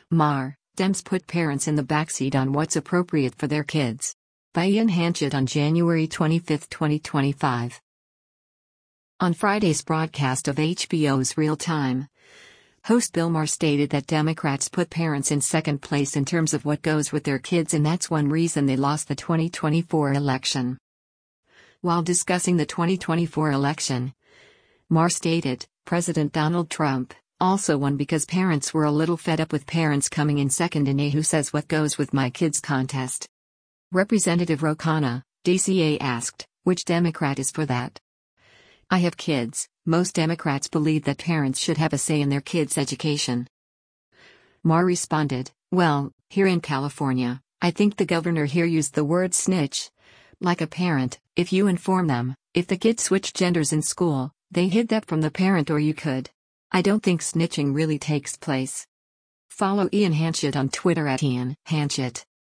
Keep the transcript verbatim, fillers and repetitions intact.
Mar, Dems put parents in the backseat on what's appropriate for their kids. By Ian Hanchett on January twenty-fifth, twenty twenty-five. On Friday's broadcast of H B O's Real Time, host Bill Maher stated that Democrats put parents in second place in terms of what goes with their kids, and that's one reason they lost the twenty twenty-four election. While discussing the twenty twenty-four election, Maher stated, President Donald Trump also won because parents were a little fed up with parents coming in second in a Who Says What Goes With My Kids contest. Representative Ro Khanna, D C A asked, which Democrat is for that? I have kids. Most Democrats believe that parents should have a say in their kids' education. Maher responded, well, here in California, I think the governor here used the word snitch. Like a parent, if you inform them, if the kid switched genders in school, they hid that from the parent, or you could. I don't think snitching really takes place. Follow Ian Hanchett on Twitter at Ian Hanchett.